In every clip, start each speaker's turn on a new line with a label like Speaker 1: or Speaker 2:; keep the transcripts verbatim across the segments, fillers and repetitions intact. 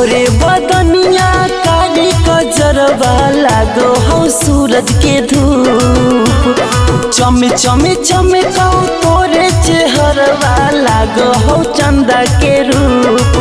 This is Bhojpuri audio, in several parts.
Speaker 1: गोरे बदनिया कारी कजरवा लागो हो सूरज के धूप। चम चम चमकाओ तोरे चेहरवा लागो हो चंदा के रूप।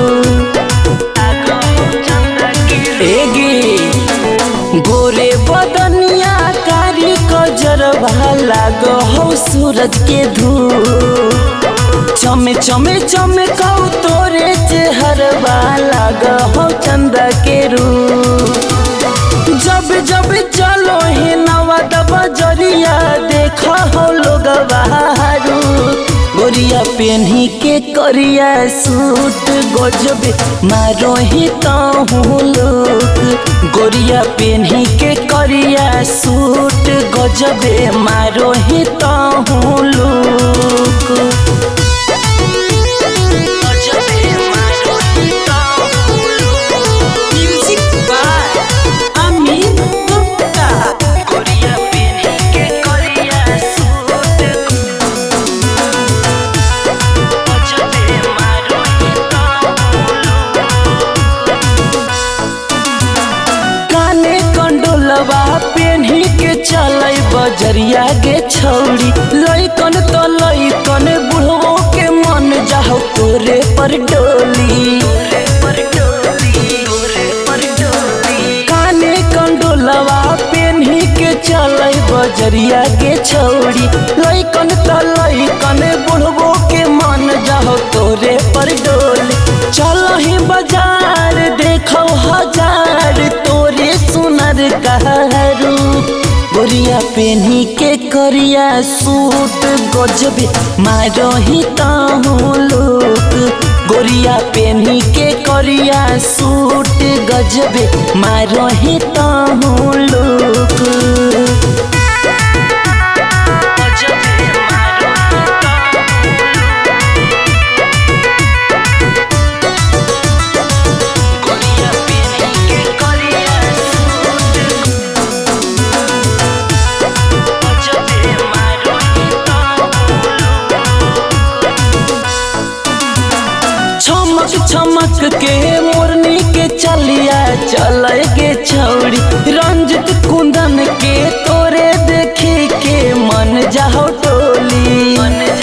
Speaker 1: एगे गोरे बदनिया कारी कजरवा लागो हो सूरज के धूप। चम चम चमकाओ तोरे चेहरवा लागो हो चंदा के रूप। जब जब चलो ही नवा दबा जरिया देखा हो लोग बहारू। गोरिया पेन्ही के करिया सूट गजबे मारो ही ताहू लोग। गोरिया पेन्ही के करिया सूट गजबे मारो ही ताहू लोग। पेन्ही के चलै बजरिया गे छौड़ी। लइकन तो लइकन बुढ़वो के मन जाओ तोरे पर डोली। काने कंडोलवा पेन्ही के चलै बजरिया गे छौड़ी। लइकन तो लइकन बुढ़वो के मन जाओ तोरे पर डोली। चलो ही बाजार देखो हजार तोरे सुनर कहरू। गोरिया पेन्ही के करिया सूट गजबे मारो ही ताहू लोग। गोरिया पेन्ही के करिया सूट गजबे मारो ही ताहू लोग। चमक चमक के मोरनी के चलिया चले गे छौड़ी। रंजित कुंदन के तोरे देखे के मन जाओ टोली।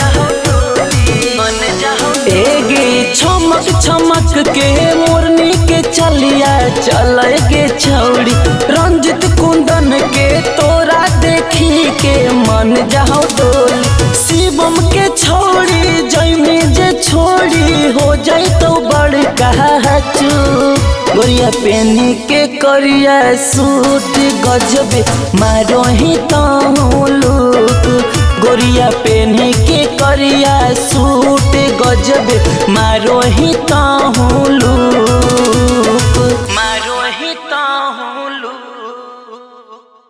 Speaker 1: एगे चमक चमक के मोरनी के चलिया चले गे छौड़ी। रंजित कुंदन के तोरा देखी के मन जाओ टोली। शिवम के छोड़ी जैमे जे छोड़ी हो जाई तो बड़ कहचू। गोरिया पेन्ही के करिया सूट गजबे मारो ही ताहू लोग। गोरिया पेन्ही के करिया सूट गजबे मारो ही ताहू